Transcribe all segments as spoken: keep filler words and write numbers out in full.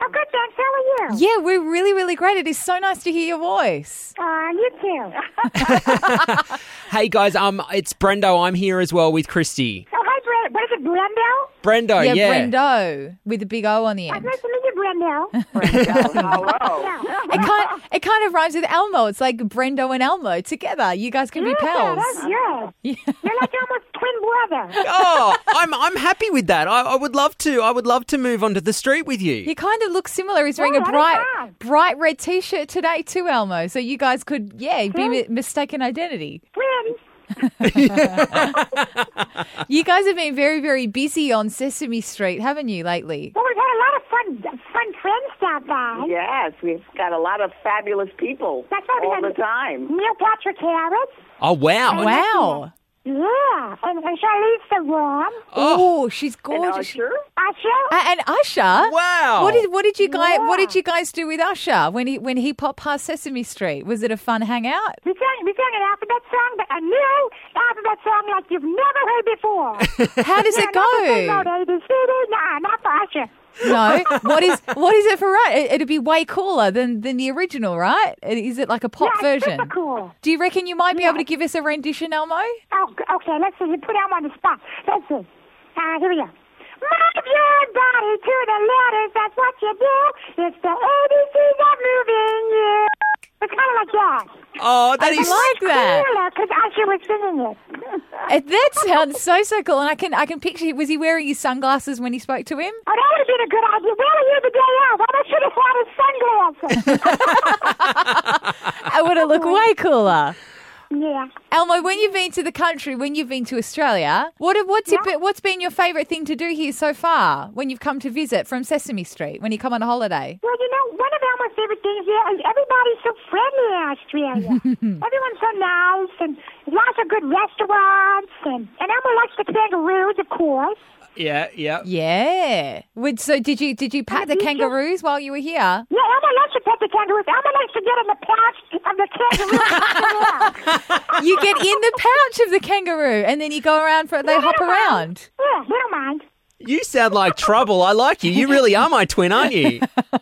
Oh, good, thanks. How are you? Yeah, we're really, really great. It is so nice to hear your voice. Uh, you too. Hey, guys, um, it's Brendo. I'm here as well with Christy. Oh, hi, Brenda. What is it, Brendo? Brendo, yeah, yeah. Brendo with a big O on the Oh, end. nice to meet you, Brendo. Hello. Yeah. It kind, it kind of rhymes with Elmo. It's like Brendo and Elmo together. You guys can be Yeah, pals. that's good. Yeah. You're like almost twin brother. Oh, I'm I'm happy with that. I, I would love to. I would love to move onto the street with you. You kind of look similar. He's wearing Yeah, a that is bright, fine. bright red T-shirt today too, Elmo. So you guys could, yeah, be mi- mistaken identity. Twins. You guys have been very, very busy on Sesame Street, haven't you, lately? Well, we've had a lot of fun, fun friends stop by. Yes, we've got a lot of fabulous people That's right, we all had- the time. Neil Patrick Harris. Oh, wow. Wow. Yeah. And, and Charlize Theron. Oh, she's And gorgeous. Usher? Usher. A- And Usher. Wow. What did what did you guys Yeah. What did you guys do with Usher when he when he popped past Sesame Street? Was it a fun hangout? We sang, we sang an alphabet song, but a new alphabet song like you've never heard before. How does Yeah, it not the same go? old A B C D. Nah, not for Usher. No. What is what is it for? Right, it, it'd be way cooler than than the original, right? Is it like a pop Yeah, it's version? super cool. Do you reckon you might be Yeah. able to give us a rendition, Elmo? Oh, g- okay, let's see. You put him on the spot. Let's see. Uh, here we go. Move your body to the letters, that's what you do. It's the A B Cs of moving you. It's kind of like that. Oh, that I is like that. Because Usher was singing it. It, that sounds so so cool, and I can I can picture. Was he wearing his sunglasses when he spoke to him? Oh, that would have been a good idea. Well, you're the day off. I should have had his sunglasses. It would have looked way cooler. Yeah. Elmo, when you've been to the country, when you've been to Australia, what what's it, been- what's been your favourite thing to do here so far when you've come to visit from Sesame Street, when you come on a holiday? Well, you know, one of Elmo's favorite things here is everybody's so friendly in Australia. Everyone's so nice, and there's lots of good restaurants, and, and Elmo likes the kangaroos, of course. Yeah, yeah. Yeah. Would, so did you did you pat the you kangaroos while you were here? Yeah, Elmo loves to pet the kangaroos. Elmo likes to get in the pouch of the kangaroo. You get in the pouch of the kangaroo, and then you go around for they Yeah, hop they don't mind. around. Yeah, they don't mind. You sound like trouble. I like you. You really are my twin, aren't you?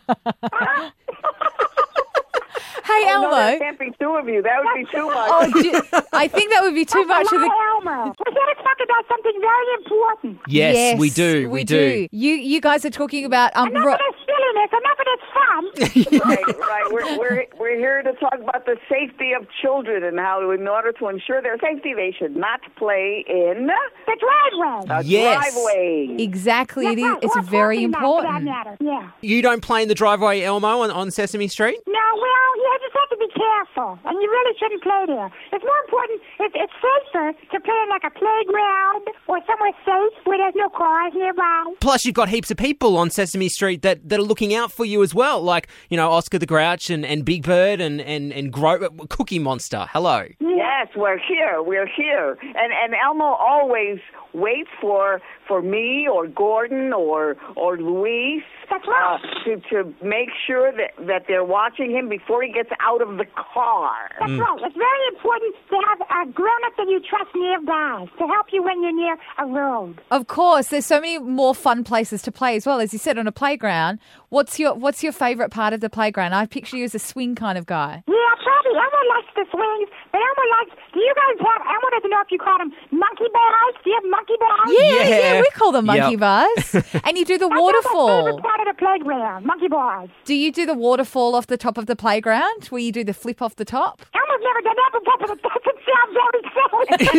Hey, Oh, no, there Elmo. can't be two of you. That would be too much. Oh, do- I think that would be too much of the. Elmo. We're going to talk about something very important. Yes, we do. We, do. You you guys are talking about um. Enough ro- of this silliness, enough of this fun. Right, right. We're, we're, we're here to talk about the safety of children and how, in order to ensure their safety, they should not play in The driveway. a Yes. driveway. Exactly, it is. That's right. It's Or very parking lot, for that important. matter. Yeah. You don't play in the driveway, Elmo, on, on Sesame Street? No, well, you just have to be careful, and you really shouldn't play there. It's more important, it's, it's safer to play in like a playground or somewhere safe where there's no cars nearby. Plus, you've got heaps of people on Sesame Street that, that are looking out for you as well, like, you know, Oscar the Grouch and, and Big Bird and, and, and Gro- Cookie Monster. Hello. Yes, we're here. We're here. And and Elmo always waits for for me or Gordon or or Luis That's right. uh, to to make sure that, that they're watching him before he gets out of the car. That's right. It's very important to have a grown-up that you trust nearby to help you when you're near a road. Of course, there's so many more fun places to play as well. As you said, on a playground. What's your What's your favourite part of the playground? I picture you as a swing kind of guy. Yeah, probably. Elmo likes the swings, but Elmo likes... Do you guys have... Elmo doesn't know if you call them monkey bars. Do you have monkey bars? Yeah, yeah, Yeah. we call them monkey Yep. That's bars. And you do the my waterfall. favorite part of the playground, monkey bars. Do you do the waterfall off the top of the playground, where you do the flip off the top? Elmo's never done that, but that doesn't sound very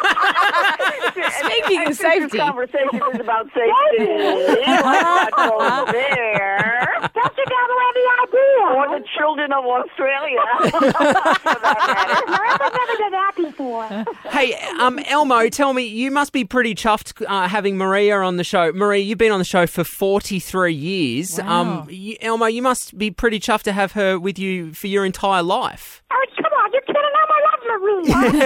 safe. Speaking of And since safety. This conversation is about safety. Let's go there. Don't you never have the idea? Or the children of Australia. For that No, Elmo's never done that before. Hey, um, Elmo, tell me, you must be pretty chuffed uh, having Maria on the show. Maria, you've been on the show for forty-three years. Wow. Um, you, Elmo, you must be pretty chuffed to have her with you for your entire life. Oh, come on, you're kidding. Elmo loves Maria.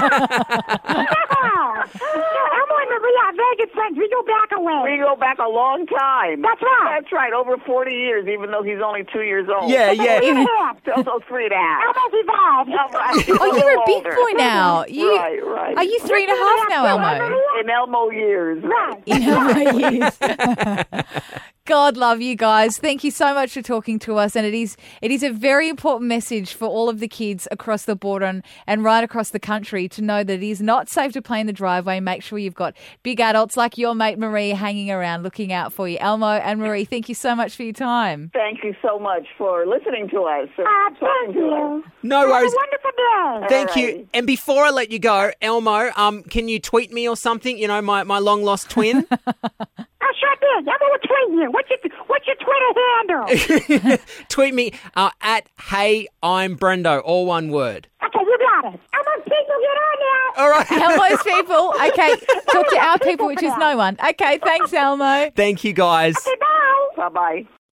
Yeah. Elmo and Maria are very good friends. We go back a way. We go back a long time. That's right. That's right, over forty years, even though he's only two years old. Yeah, yeah. Three and a half. Also three and a half. Elmo's evolved. Oh, you're a big boy now. You, Right, right. Are you three and a half now, Elmo? In Elmo years. Right. In Elmo years. God love you guys. Thank you so much for talking to us. And it is it is a very important message for all of the kids across the border and, and right across the country to know that it is not safe to play in the driveway. Make sure you've got big adults like your mate Marie hanging around looking out for you. Elmo and Marie, thank you so much for your time. Thank you so much for listening to us. Uh, thank you. No Have worries. a wonderful day. Thank All you. right. And before I let you go, Elmo, um, can you tweet me or something? You know, my, my long lost twin. I sure did. I'm going to tweet you. What's your, what's your Twitter handle? Tweet me uh, at Hey I'm Brendo, all one word. Okay, you got it. I'm on people. Get on now. All right. Elmo's people. Okay. Talk to our people, which is no one. Okay. Thanks, Elmo. Thank you, guys. Okay, bye. Bye-bye.